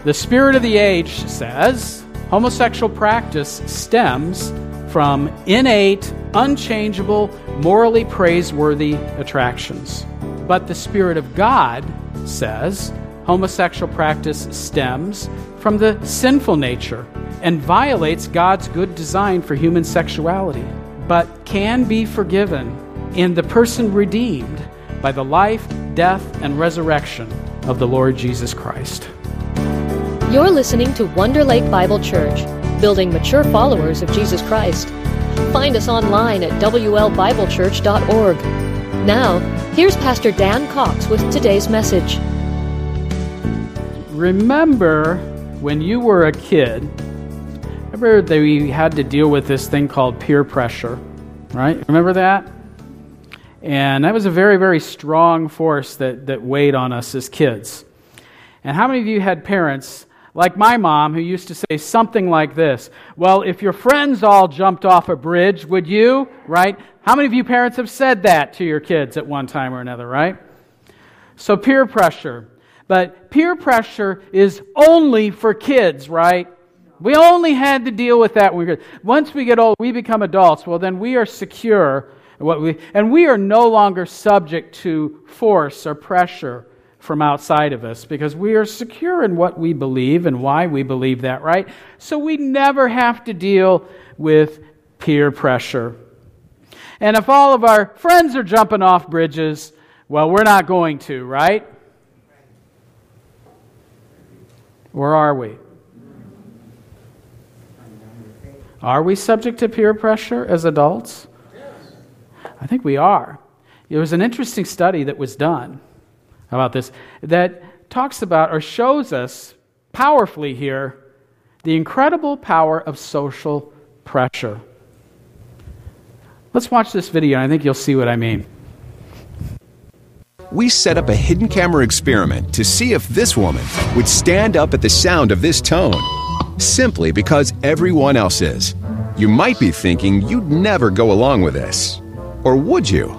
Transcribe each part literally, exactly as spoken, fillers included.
The spirit of the age says homosexual practice stems from innate, unchangeable, morally praiseworthy attractions. But the Spirit of God says homosexual practice stems from the sinful nature and violates God's good design for human sexuality, but can be forgiven in the person redeemed by the life, death, and resurrection of the Lord Jesus Christ. You're listening to Wonder Lake Bible Church, building mature followers of Jesus Christ. Find us online at w l bible church dot org. Now, here's Pastor Dan Cox with today's message. Remember when you were a kid, remember that we had to deal with this thing called peer pressure, right? Remember that? And that was a very, very strong force that, that weighed on us as kids. And how many of you had parents like my mom, who used to say something like this? Well, if your friends all jumped off a bridge, would you? Right? How many of you parents have said that to your kids at one time or another, right? So peer pressure. But peer pressure is only for kids, right? We only had to deal with that when we were kids. Once we get old, we become adults. Well, then we are secure, what we, and we are no longer subject to force or pressure from outside of us, because we are secure in what we believe and why we believe that, right? So we never have to deal with peer pressure. And if all of our friends are jumping off bridges, well, we're not going to, right? Or are we? Are we subject to peer pressure as adults? I think we are. There was an interesting study that was done about this that talks about or shows us powerfully here the incredible power of social pressure. Let's watch this video, and I think you'll see what I mean. We set up a hidden camera experiment to see if this woman would stand up at the sound of this tone, simply because everyone else is. You might be thinking you'd never go along with this. Or would you?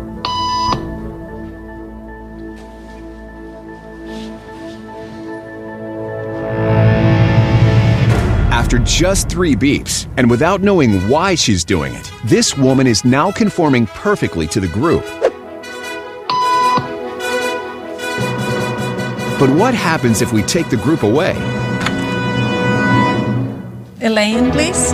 After just three beeps, and without knowing why she's doing it, this woman is now conforming perfectly to the group. But what happens if we take the group away? Elaine, please.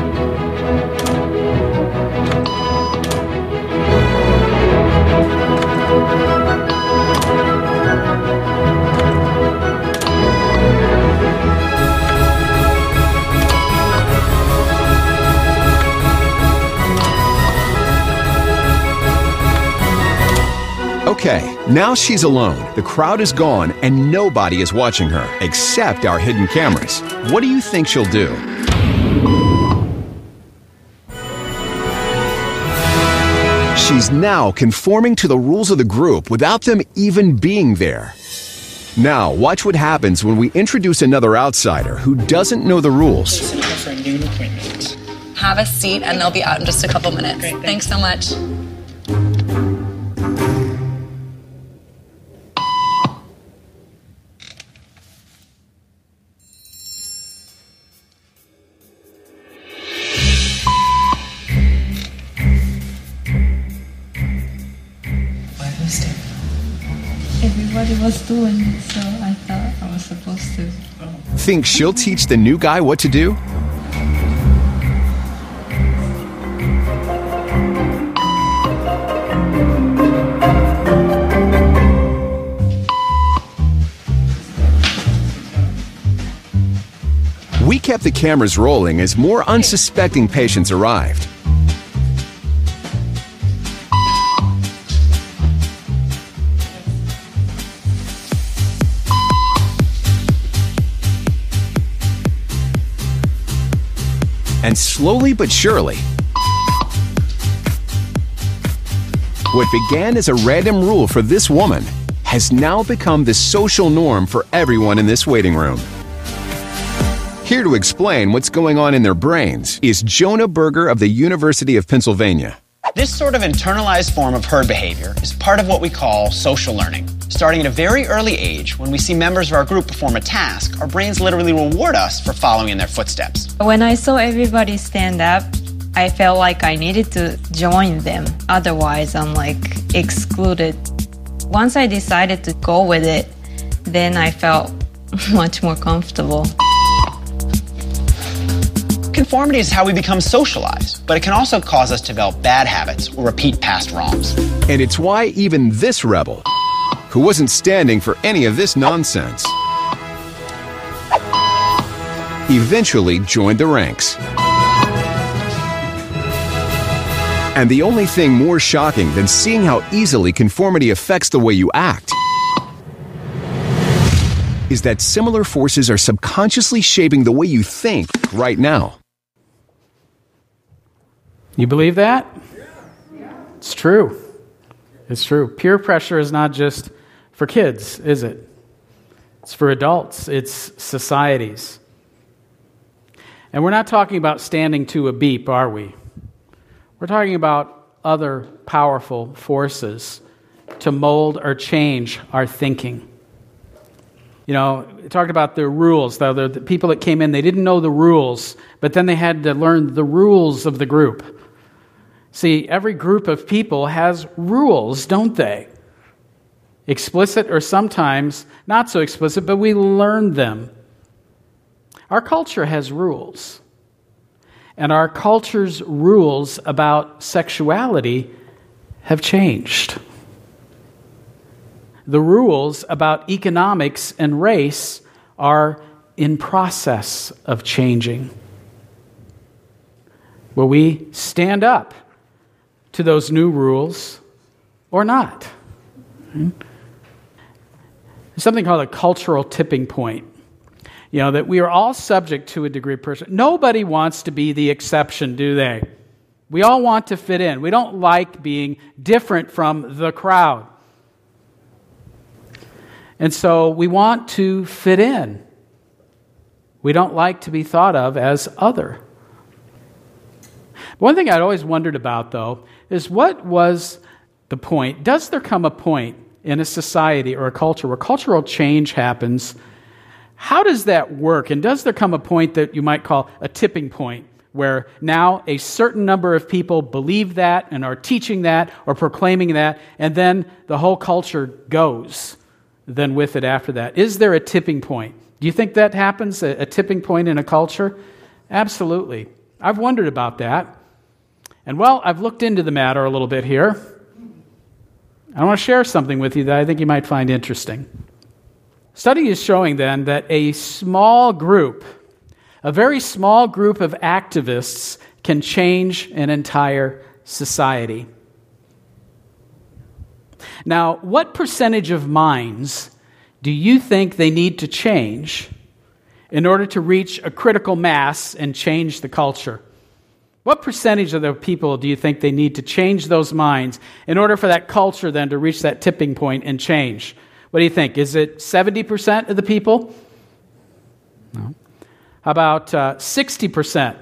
Okay, now she's alone. The crowd is gone and nobody is watching her except our hidden cameras. What do you think she'll do? She's now conforming to the rules of the group without them even being there. Now, watch what happens when we introduce another outsider who doesn't know the rules. For a noon appointment. Have a seat, and they'll be out in just a couple minutes. Great, thanks. thanks so much. Everybody was doing it, so I thought I was supposed to. Think she'll teach the new guy what to do? We kept the cameras rolling as more unsuspecting patients arrived. And slowly but surely, what began as a random rule for this woman has now become the social norm for everyone in this waiting room. Here to explain what's going on in their brains is Jonah Berger of the University of Pennsylvania. This sort of internalized form of herd behavior is part of what we call social learning. Starting at a very early age, when we see members of our group perform a task, our brains literally reward us for following in their footsteps. When I saw everybody stand up, I felt like I needed to join them. Otherwise, I'm like excluded. Once I decided to go with it, then I felt much more comfortable. Conformity is how we become socialized, but it can also cause us to develop bad habits or repeat past wrongs. And it's why even this rebel, who wasn't standing for any of this nonsense, eventually joined the ranks. And the only thing more shocking than seeing how easily conformity affects the way you act is that similar forces are subconsciously shaping the way you think right now. You believe that? It's true. It's true. Peer pressure is not just for kids, is it? It's for adults. It's societies. And we're not talking about standing to a beep, are we? We're talking about other powerful forces to mold or change our thinking. You know, we talked about the rules. The, the people that came in, they didn't know the rules, but then they had to learn the rules of the group. See, every group of people has rules, don't they? Explicit or sometimes not so explicit, but we learn them. Our culture has rules. And our culture's rules about sexuality have changed. The rules about economics and race are in process of changing. Will we stand up to those new rules or not? There's something called a cultural tipping point. You know, that we are all subject to a degree of pressure. Nobody wants to be the exception, do they? We all want to fit in. We don't like being different from the crowd. And so we want to fit in. We don't like to be thought of as other. One thing I'd always wondered about, though, is what was the point? Does there come a point in a society or a culture where cultural change happens? How does that work? And does there come a point that you might call a tipping point, where now a certain number of people believe that and are teaching that or proclaiming that, and then the whole culture goes then with it after that? Is there a tipping point? Do you think that happens, a, a tipping point in a culture? Absolutely. I've wondered about that. And well, I've looked into the matter a little bit here. I want to share something with you that I think you might find interesting. Study is showing then that a small group, a very small group of activists can change an entire society. Now, what percentage of minds do you think they need to change in order to reach a critical mass and change the culture? What percentage of the people do you think they need to change those minds in order for that culture then to reach that tipping point and change? What do you think? Is it seventy percent of the people? No. How about uh, sixty percent?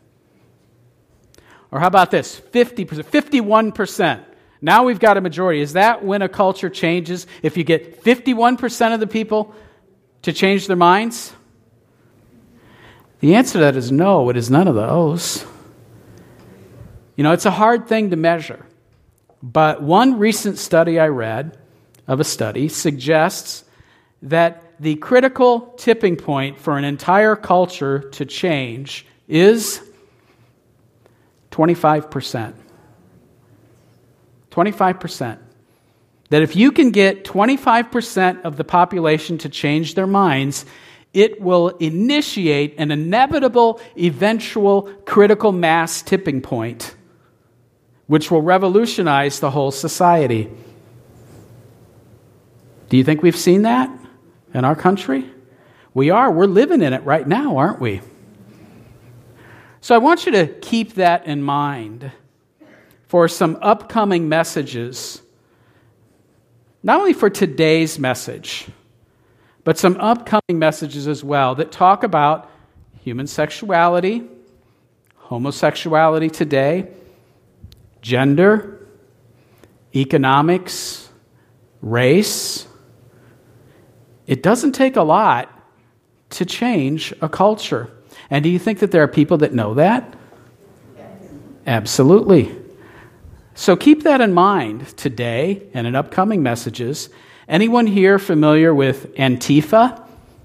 Or how about this? fifty percent, fifty-one percent. Now we've got a majority. Is that when a culture changes? If you get fifty-one percent of the people to change their minds? The answer to that is no, it is none of those. You know, it's a hard thing to measure. But one recent study I read of a study suggests that the critical tipping point for an entire culture to change is twenty-five percent. twenty-five percent. That if you can get twenty-five percent of the population to change their minds, it will initiate an inevitable, eventual, critical mass tipping point, which will revolutionize the whole society. Do you think we've seen that in our country? We are. We're living in it right now, aren't we? So I want you to keep that in mind for some upcoming messages, not only for today's message, but some upcoming messages as well that talk about human sexuality, homosexuality today, gender, economics, race. It doesn't take a lot to change a culture. And do you think that there are people that know that? Absolutely. So keep that in mind today and in upcoming messages. Anyone here familiar with Antifa?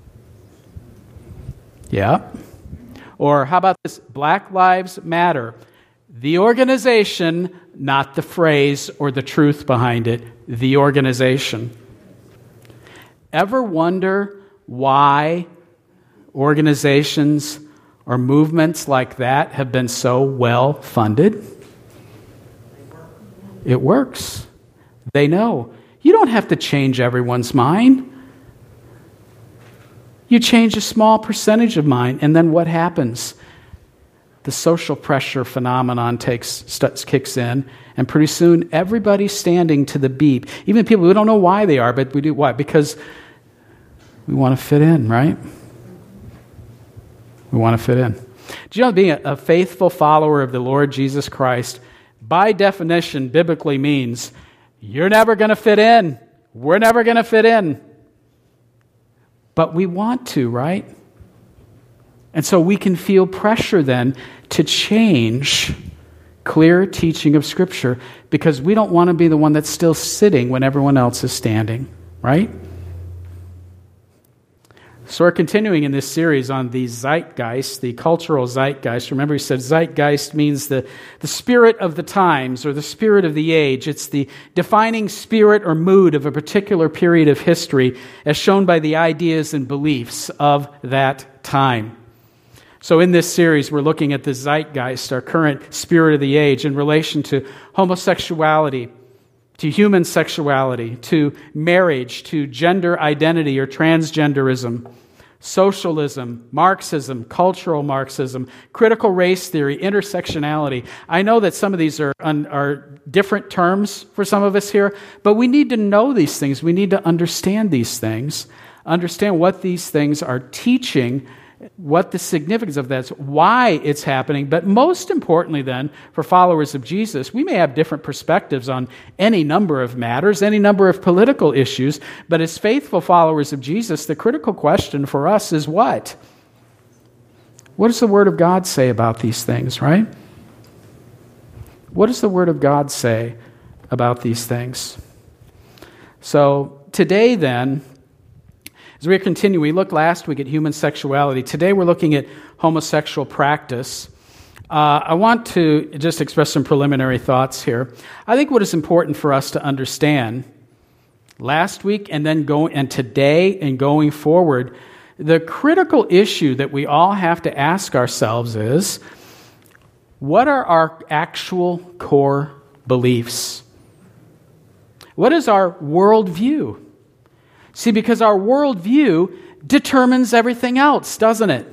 Yeah. Or how about this? Black Lives Matter. The organization, not the phrase or the truth behind it. The organization. Ever wonder why organizations or movements like that have been so well funded? It works. They know. You don't have to change everyone's mind. You change a small percentage of mind, and then what happens? The social pressure phenomenon takes starts, kicks in, and pretty soon everybody's standing to the beat. Even people who don't know why they are, but we do why? Because we want to fit in, right? We want to fit in. Do you know being a, a faithful follower of the Lord Jesus Christ, by definition, biblically means you're never going to fit in. We're never going to fit in. But we want to, right? And so we can feel pressure then to change clear teaching of Scripture because we don't want to be the one that's still sitting when everyone else is standing, right? So we're continuing in this series on the zeitgeist, the cultural zeitgeist. Remember, he said zeitgeist means the, the spirit of the times or the spirit of the age. It's the defining spirit or mood of a particular period of history as shown by the ideas and beliefs of that time. So in this series, we're looking at the zeitgeist, our current spirit of the age, in relation to homosexuality, to human sexuality, to marriage, to gender identity or transgenderism, socialism, Marxism, cultural Marxism, critical race theory, intersectionality. I know that some of these are, are different terms for some of us here, but we need to know these things. We need to understand these things, understand what these things are teaching, what the significance of that is, why it's happening. But most importantly then, for followers of Jesus, we may have different perspectives on any number of matters, any number of political issues, but as faithful followers of Jesus, the critical question for us is what? What does the Word of God say about these things, right? What does the Word of God say about these things? So today then, as we continue, we looked last week at human sexuality. Today we're looking at homosexual practice. Uh, I want to just express some preliminary thoughts here. I think what is important for us to understand last week and then go and today and going forward, the critical issue that we all have to ask ourselves is, what are our actual core beliefs? What is our worldview? See, because our worldview determines everything else, doesn't it?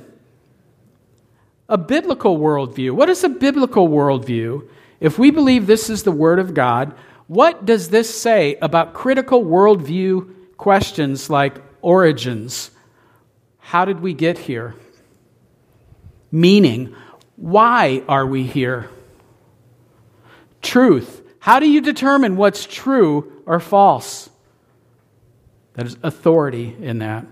A biblical worldview. What is a biblical worldview? If we believe this is the Word of God, what does this say about critical worldview questions like origins? How did we get here? Meaning, why are we here? Truth. How do you determine what's true or false? There's authority in that.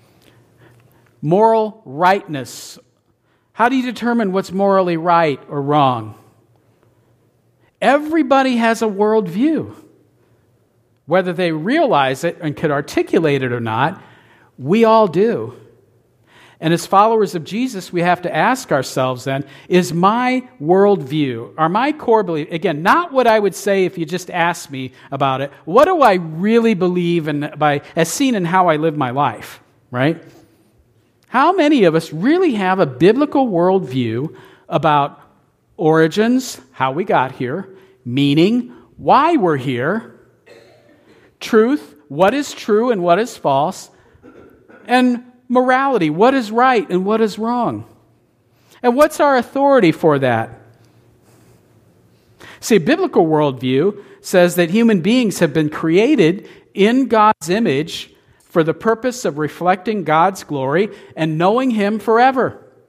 Moral rightness. How do you determine what's morally right or wrong? Everybody has a worldview. Whether they realize it and could articulate it or not, we all do. And as followers of Jesus, we have to ask ourselves then, is my worldview, are my core beliefs, again, not what I would say if you just asked me about it, what do I really believe in by as seen in how I live my life, right? How many of us really have a biblical worldview about origins, how we got here, meaning, why we're here, truth, what is true and what is false, and morality, what is right and what is wrong? And what's our authority for that? See, a biblical worldview says that human beings have been created in God's image for the purpose of reflecting God's glory and knowing Him forever.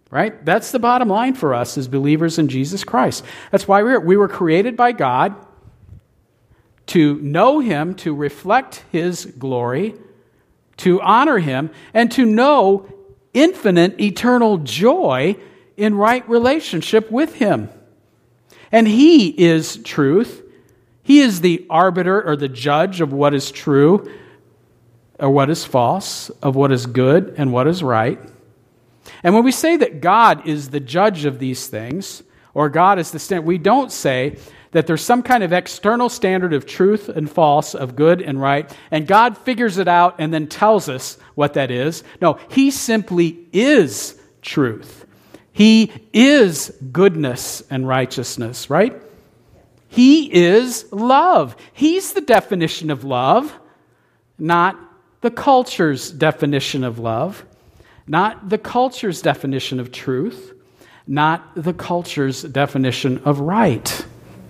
right? That's the bottom line for us as believers in Jesus Christ. That's why we're, we were created by God to know Him, to reflect His glory, to honor Him, and to know infinite, eternal joy in right relationship with Him. And He is truth. He is the arbiter or the judge of what is true or what is false, of what is good and what is right. And when we say that God is the judge of these things, or God is the standard, we don't say that there's some kind of external standard of truth and false, of good and right, and God figures it out and then tells us what that is. No, He simply is truth. He is goodness and righteousness, right? He is love. He's the definition of love, not the culture's definition of love, not the culture's definition of truth, not the culture's definition of right.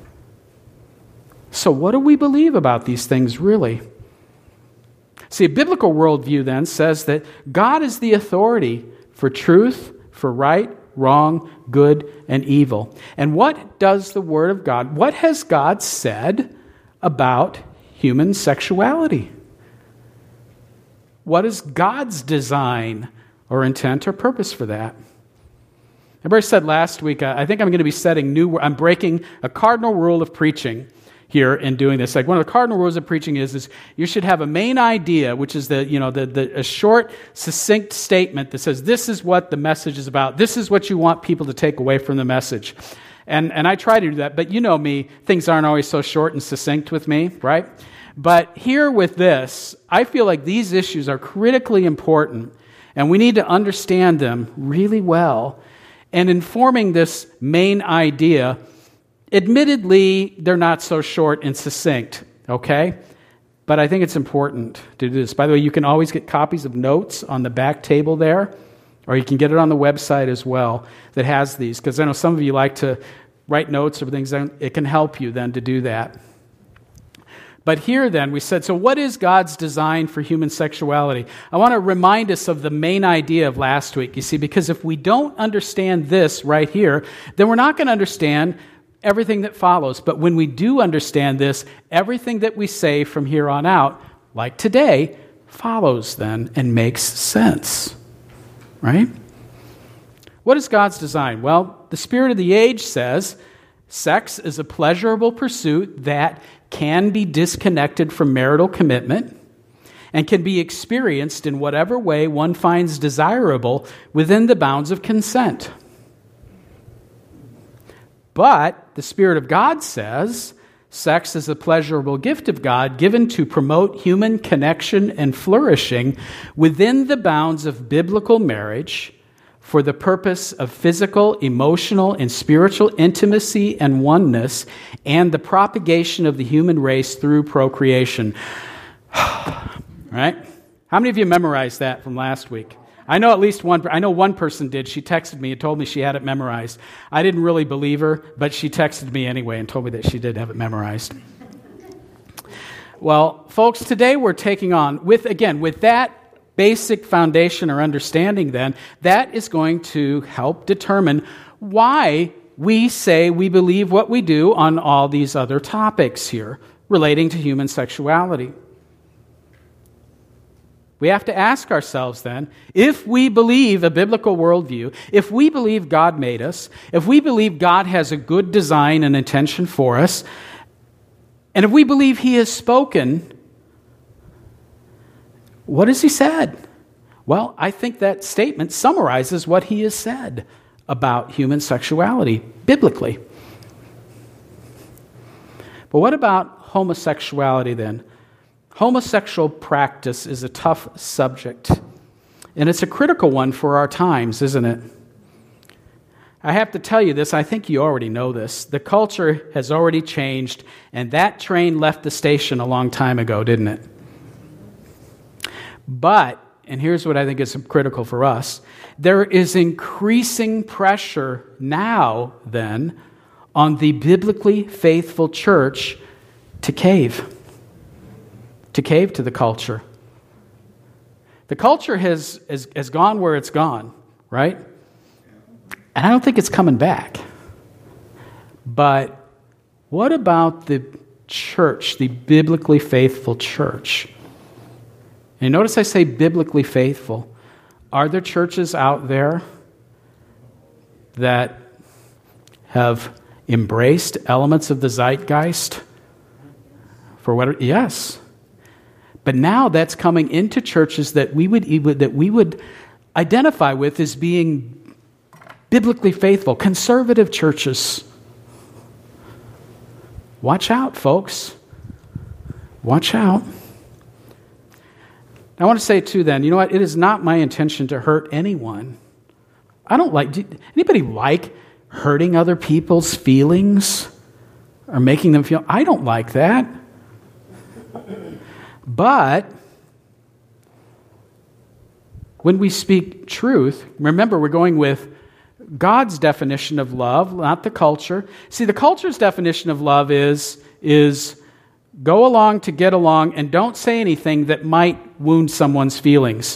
So what do we believe about these things really? See, a biblical worldview then says that God is the authority for truth, for right, wrong, good, and evil. And what does the Word of God, what has God said about human sexuality? What is God's design or intent or purpose for that? Everybody said last week, uh, I think I'm going to be setting new, I'm breaking a cardinal rule of preaching here in doing this. Like one of the cardinal rules of preaching is, is you should have a main idea, which is the, you know, the, the a short, succinct statement that says, this is what the message is about. This is what you want people to take away from the message. And, and I try to do that, but you know me, things aren't always so short and succinct with me, right? But here with this, I feel like these issues are critically important, and we need to understand them really well. And in forming this main idea, admittedly, they're not so short and succinct, okay? But I think it's important to do this. By the way, you can always get copies of notes on the back table there, or you can get it on the website as well that has these, because I know some of you like to write notes or things. It can help you then to do that. But here then, we said, so what is God's design for human sexuality? I want to remind us of the main idea of last week, you see, because if we don't understand this right here, then we're not going to understand everything that follows. But when we do understand this, everything that we say from here on out, like today, follows then and makes sense, right? What is God's design? Well, the spirit of the age says sex is a pleasurable pursuit that can be disconnected from marital commitment and can be experienced in whatever way one finds desirable within the bounds of consent. But the Spirit of God says sex is a pleasurable gift of God given to promote human connection and flourishing within the bounds of biblical marriage for the purpose of physical, emotional, and spiritual intimacy and oneness and the propagation of the human race through procreation. Right? How many of you memorized that from last week? I know at least one, I know one person did. She texted me and told me she had it memorized. I didn't really believe her, but she texted me anyway and told me that she did have it memorized. Well, folks, today we're taking on, with again, with that basic foundation or understanding then, that is going to help determine why we say we believe what we do on all these other topics here relating to human sexuality. We have to ask ourselves then, if we believe a biblical worldview, if we believe God made us, if we believe God has a good design and intention for us, and if we believe He has spoken, what has He said? Well, I think that statement summarizes what He has said about human sexuality, biblically. But what about homosexuality then? Homosexual practice is a tough subject, and it's a critical one for our times, isn't it? I have to tell you this, I think you already know this. The culture has already changed, and that train left the station a long time ago, didn't it? But, and here's what I think is critical for us, there is increasing pressure now, then, on the biblically faithful church to cave. To cave to the culture. The culture has, has, has gone where it's gone, right? And I don't think it's coming back. But what about the church, the biblically faithful church? And notice I say biblically faithful. Are there churches out there that have embraced elements of the zeitgeist? For what? Yes. But now that's coming into churches that we would that we would identify with as being biblically faithful, conservative churches. Watch out, folks. Watch out. I want to say too then, you know what? It is not my intention to hurt anyone. I don't like, do anybody like hurting other people's feelings or making them feel? I don't like that. But when we speak truth, remember we're going with God's definition of love, not the culture. See, the culture's definition of love is, is go along to get along and don't say anything that might wound someone's feelings.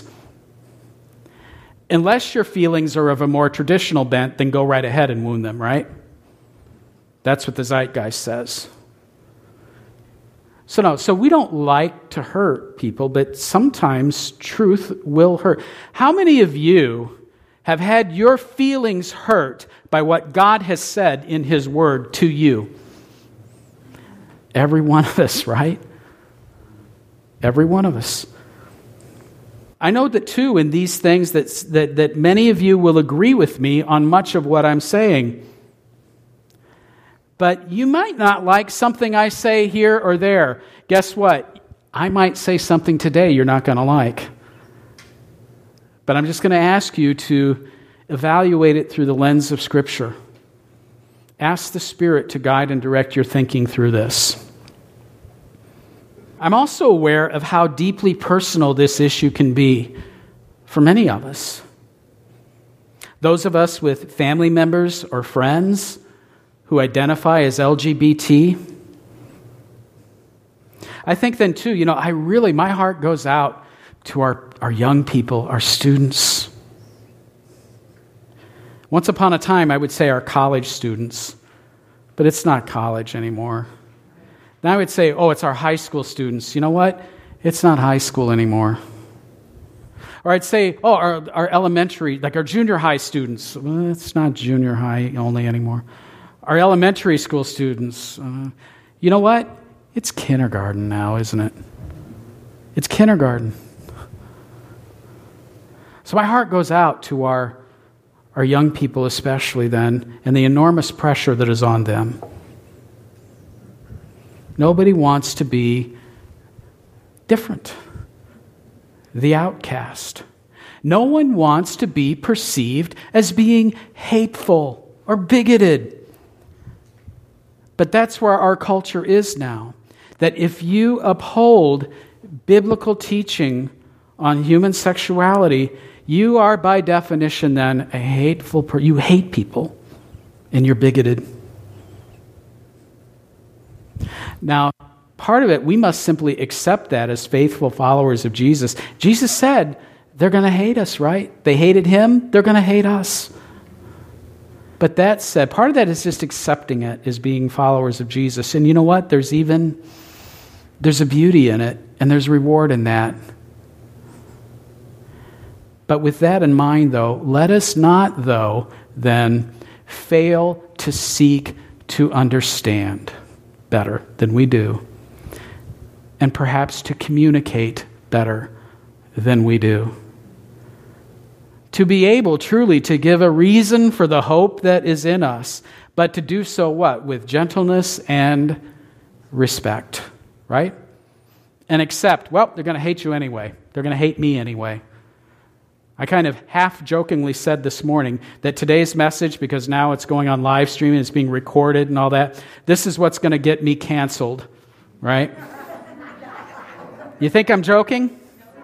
Unless your feelings are of a more traditional bent, then go right ahead and wound them, right? That's what the zeitgeist says. So no, so we don't like to hurt people, but sometimes truth will hurt. How many of you have had your feelings hurt by what God has said in His Word to you? Every one of us, right? Every one of us. I know that too in these things that, that, that many of you will agree with me on much of what I'm saying. But you might not like something I say here or there. Guess what? I might say something today you're not going to like. But I'm just going to ask you to evaluate it through the lens of Scripture. Ask the Spirit to guide and direct your thinking through this. I'm also aware of how deeply personal this issue can be for many of us. Those of us with family members or friends who identify as L G B T. I think then too, you know, I really, my heart goes out to our, our young people, our students. Once upon a time, I would say our college students, but it's not college anymore. Then I would say, oh, it's our high school students. You know what? It's not high school anymore. Or I'd say, oh, our, our elementary, like our junior high students. Well, it's not junior high only anymore. Our elementary school students. Uh, you know what? It's kindergarten now, isn't it? It's kindergarten. So my heart goes out to our, our young people especially then, and the enormous pressure that is on them. Nobody wants to be different, the outcast. No one wants to be perceived as being hateful or bigoted. But that's where our culture is now. That if you uphold biblical teaching on human sexuality, you are by definition then a hateful person. You hate people and you're bigoted. Now, part of it, we must simply accept that as faithful followers of Jesus. Jesus said they're going to hate us, right? They hated Him, they're going to hate us. But that said, part of that is just accepting it as being followers of Jesus. And you know what? There's even, there's a beauty in it, and there's reward in that. But with that in mind, though, let us not, though, then fail to seek to understand better than we do, and perhaps to communicate better than we do. To be able truly to give a reason for the hope that is in us, but to do so what? With gentleness and respect, right? And accept, well, they're going to hate you anyway. They're going to hate me anyway. I kind of half-jokingly said this morning that today's message, because now it's going on live streaming, it's being recorded and all that, this is what's going to get me canceled, right? You think I'm joking?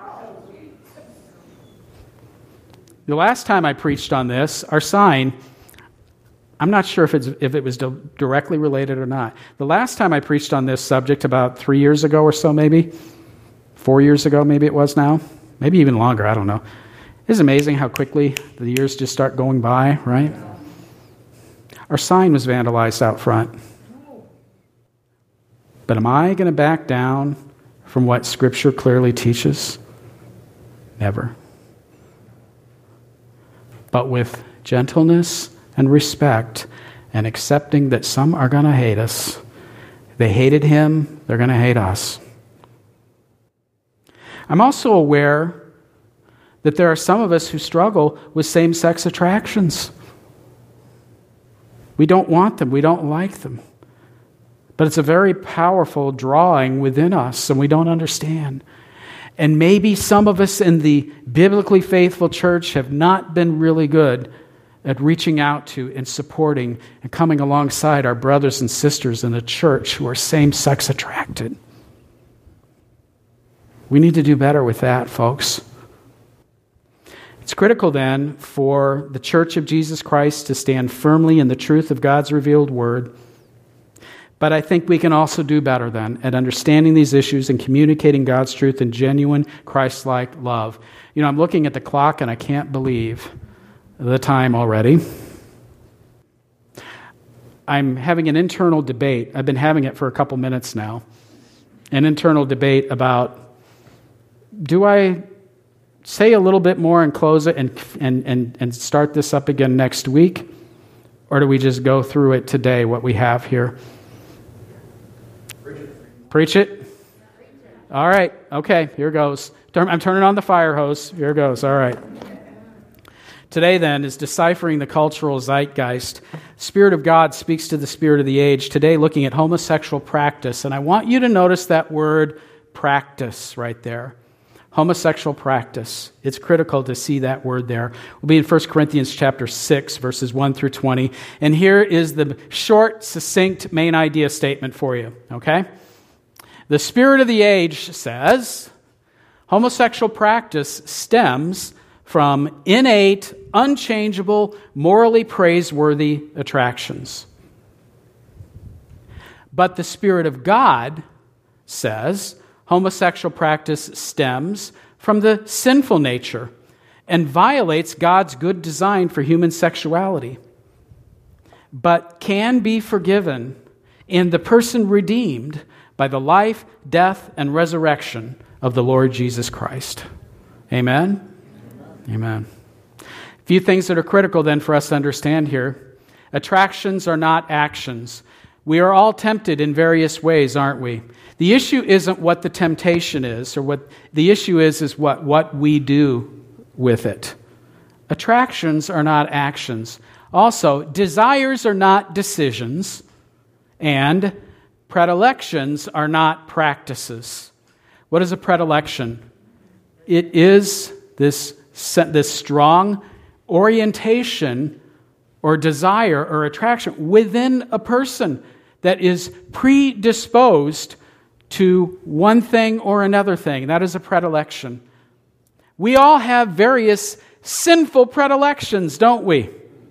The last time I preached on this, our sign, I'm not sure if it's if it was directly related or not. The last time I preached on this subject about three years ago or so, maybe, four years ago, maybe it was now, maybe even longer, I don't know. It's amazing how quickly the years just start going by, right? Our sign was vandalized out front. But am I going to back down from what Scripture clearly teaches? Never. But with gentleness and respect and accepting that some are going to hate us. They hated him, they're going to hate us. I'm also aware that there are some of us who struggle with same-sex attractions. We don't want them, we don't like them. But it's a very powerful drawing within us, and we don't understand. And maybe some of us in the biblically faithful church have not been really good at reaching out to and supporting and coming alongside our brothers and sisters in the church who are same-sex attracted. We need to do better with that, folks. It's critical then for the Church of Jesus Christ to stand firmly in the truth of God's revealed word. But I think we can also do better then at understanding these issues and communicating God's truth in genuine Christ-like love. You know, I'm looking at the clock and I can't believe the time already. I'm having an internal debate. I've been having it for a couple minutes now. An internal debate about, do I say a little bit more and close it and and and, and start this up again next week? Or do we just go through it today, what we have here? Preach it. Preach it? All right. Okay, here goes. I'm turning on the fire hose. Here goes. All right. Today, then, is deciphering the cultural zeitgeist. Spirit of God speaks to the spirit of the age. Today, looking at homosexual practice. And I want you to notice that word practice right there. Homosexual practice. It's critical to see that word there. We'll be in First Corinthians chapter six, verses one through twenty. And here is the short, succinct main idea statement for you. Okay? The spirit of the age says, homosexual practice stems from innate, unchangeable, morally praiseworthy attractions. But the Spirit of God says homosexual practice stems from the sinful nature and violates God's good design for human sexuality, but can be forgiven in the person redeemed by the life, death, and resurrection of the Lord Jesus Christ. Amen? Amen. A few things that are critical then for us to understand here. Attractions are not actions. We are all tempted in various ways, aren't we? The issue isn't what the temptation is, or what the issue is is what, what we do with it. Attractions are not actions. Also, desires are not decisions, and predilections are not practices. What is a predilection? It is this this strong orientation or desire or attraction within a person that is predisposed to one thing or another thing. That is a predilection. We all have various sinful predilections, don't we?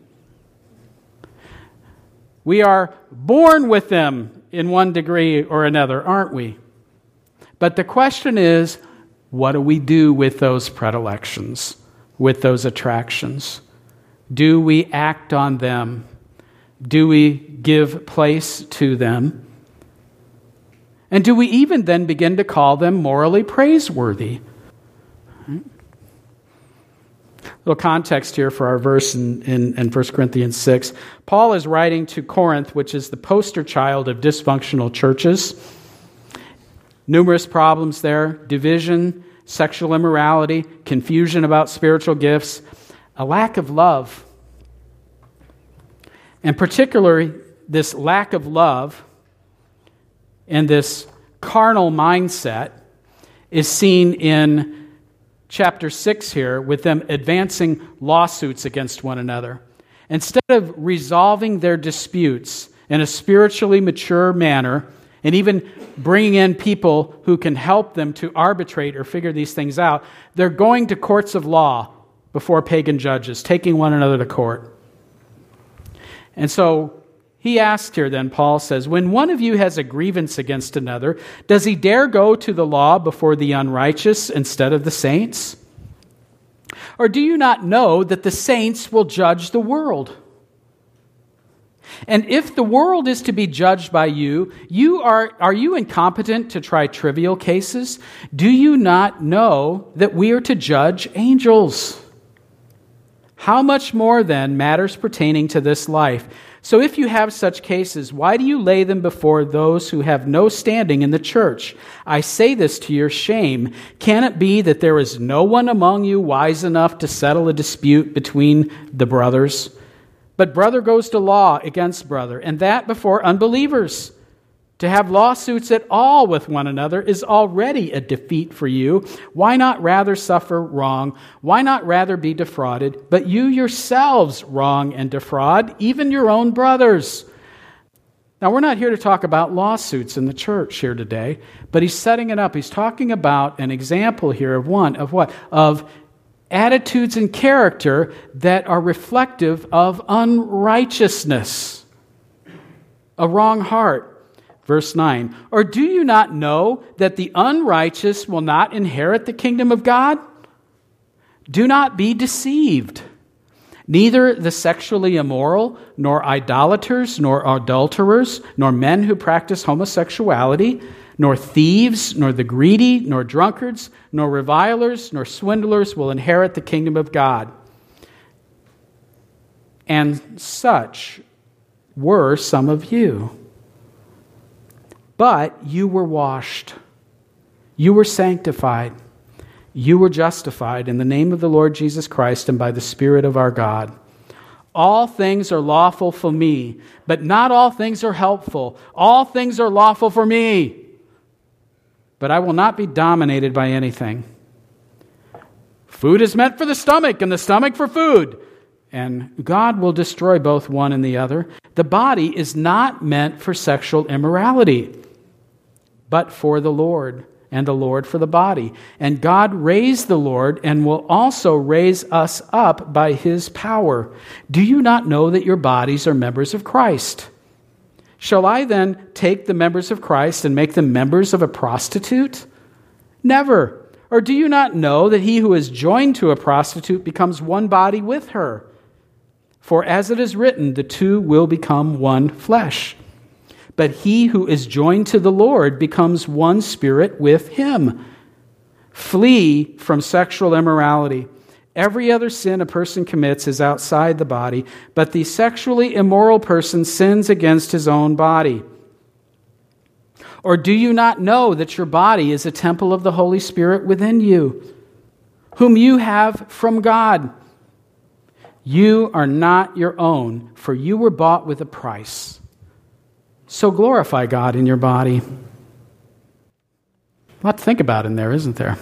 We are born with them in one degree or another, aren't we? But the question is, what do we do with those predilections, with those attractions? Do we act on them? Do we give place to them? And do we even then begin to call them morally praiseworthy? Right? Little context here for our verse in, in, in First Corinthians six. Paul is writing to Corinth, which is the poster child of dysfunctional churches. Numerous problems there, division, sexual immorality, confusion about spiritual gifts, a lack of love. And particularly, this lack of love and this carnal mindset is seen in chapter six here, with them advancing lawsuits against one another. Instead of resolving their disputes in a spiritually mature manner, and even bringing in people who can help them to arbitrate or figure these things out, they're going to courts of law before pagan judges, taking one another to court. And so he asked here then, Paul says, when one of you has a grievance against another, does he dare go to the law before the unrighteous instead of the saints? Or do you not know that the saints will judge the world? And if the world is to be judged by you, you are, are you incompetent to try trivial cases? Do you not know that we are to judge angels? How much more then matters pertaining to this life? So if you have such cases, why do you lay them before those who have no standing in the church? I say this to your shame. Can it be that there is no one among you wise enough to settle a dispute between the brothers? But brother goes to law against brother, and that before unbelievers. To have lawsuits at all with one another is already a defeat for you. Why not rather suffer wrong? Why not rather be defrauded? But you yourselves wrong and defraud, even your own brothers. Now, we're not here to talk about lawsuits in the church here today, but he's setting it up. He's talking about an example here of one, of what? Of attitudes and character that are reflective of unrighteousness, a wrong heart. Verse nine, or do you not know that the unrighteous will not inherit the kingdom of God? Do not be deceived. Neither the sexually immoral, nor idolaters, nor adulterers, nor men who practice homosexuality, nor thieves, nor the greedy, nor drunkards, nor revilers, nor swindlers will inherit the kingdom of God. And such were some of you. But you were washed, you were sanctified, you were justified in the name of the Lord Jesus Christ and by the Spirit of our God. All things are lawful for me, but not all things are helpful. All things are lawful for me, but I will not be dominated by anything. Food is meant for the stomach, and the stomach for food, and God will destroy both one and the other. The body is not meant for sexual immorality, but for the Lord, and the Lord for the body. And God raised the Lord and will also raise us up by his power. Do you not know that your bodies are members of Christ? Shall I then take the members of Christ and make them members of a prostitute? Never. Or do you not know that he who is joined to a prostitute becomes one body with her? For as it is written, the two will become one flesh. But he who is joined to the Lord becomes one spirit with him. Flee from sexual immorality. Every other sin a person commits is outside the body, but the sexually immoral person sins against his own body. Or do you not know that your body is a temple of the Holy Spirit within you, whom you have from God? You are not your own, for you were bought with a price. So glorify God in your body. A lot to think about in there, isn't there?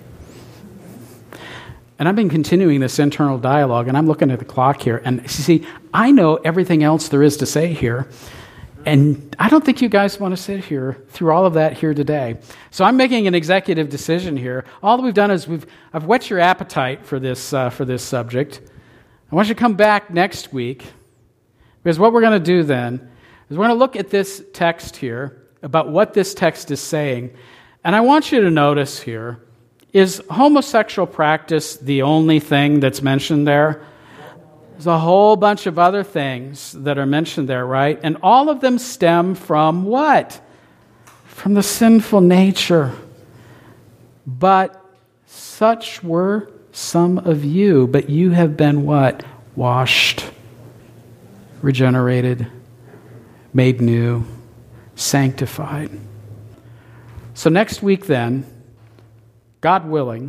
And I've been continuing this internal dialogue, and I'm looking at the clock here. And see, I know everything else there is to say here, and I don't think you guys want to sit here through all of that here today. So I'm making an executive decision here. All that we've done is we've I've whet your appetite for this uh, for this subject. I want you to come back next week, because what we're going to do then is we're going to look at this text here, about what this text is saying. And I want you to notice here, is homosexual practice the only thing that's mentioned there? There's a whole bunch of other things that are mentioned there, right? And all of them stem from what? From the sinful nature. But such were some of you, but you have been what? Washed, regenerated, made new, sanctified. So next week then, God willing,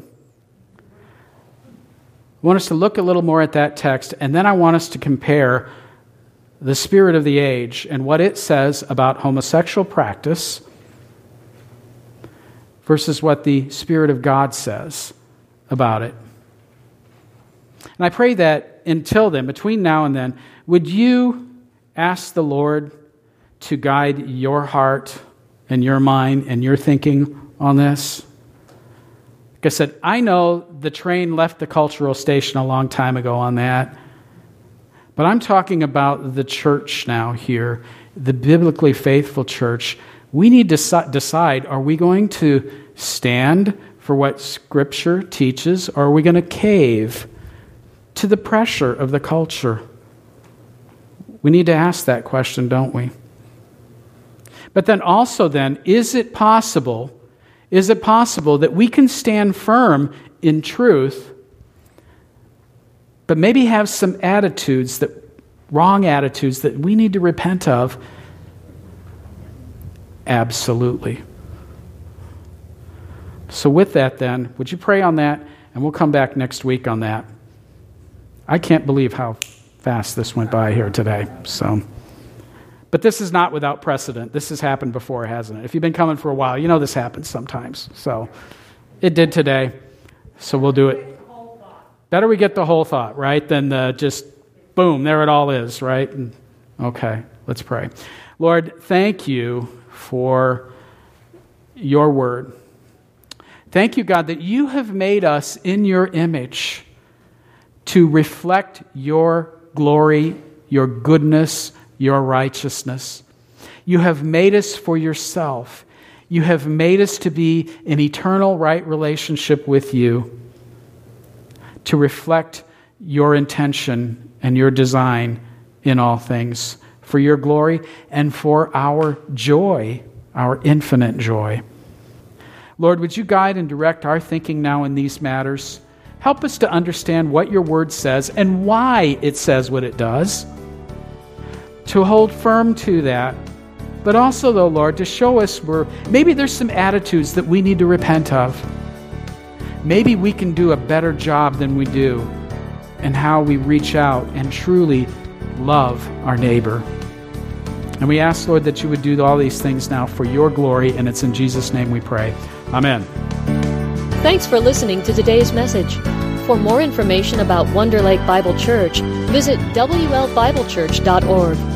I want us to look a little more at that text, and then I want us to compare the spirit of the age and what it says about homosexual practice versus what the Spirit of God says about it. And I pray that until then, between now and then, would you ask the Lord to guide your heart and your mind and your thinking on this? Like I said, I know the train left the cultural station a long time ago on that, but I'm talking about the church now here, the biblically faithful church. We need to decide, are we going to stand for what Scripture teaches, or are we going to cave to the pressure of the culture? We need to ask that question, don't we? But then also then, is it possible, is it possible that we can stand firm in truth, but maybe have some attitudes, that wrong attitudes that we need to repent of? Absolutely. So with that then, would you pray on that? And we'll come back next week on that. I can't believe how fast this went by here today. So, but this is not without precedent. This has happened before, hasn't it? If you've been coming for a while, you know this happens sometimes. So it did today. So we'll do it. Better we get the whole thought, right, than the just, boom, there it all is, right? And, okay, let's pray. Lord, thank you for your word. Thank you, God, that you have made us in your image to reflect your glory, your goodness, your righteousness. You have made us for yourself. You have made us to be in eternal right relationship with you, to reflect your intention and your design in all things, for your glory and for our joy, our infinite joy. Lord, would you guide and direct our thinking now in these matters? Help us to understand what your word says and why it says what it does, to hold firm to that, but also, though, Lord, to show us where maybe there's some attitudes that we need to repent of. Maybe we can do a better job than we do in how we reach out and truly love our neighbor. And we ask, Lord, that you would do all these things now for your glory, and it's in Jesus' name we pray. Amen. Thanks for listening to today's message. For more information about Wonder Lake Bible Church, visit W L Bible Church dot org.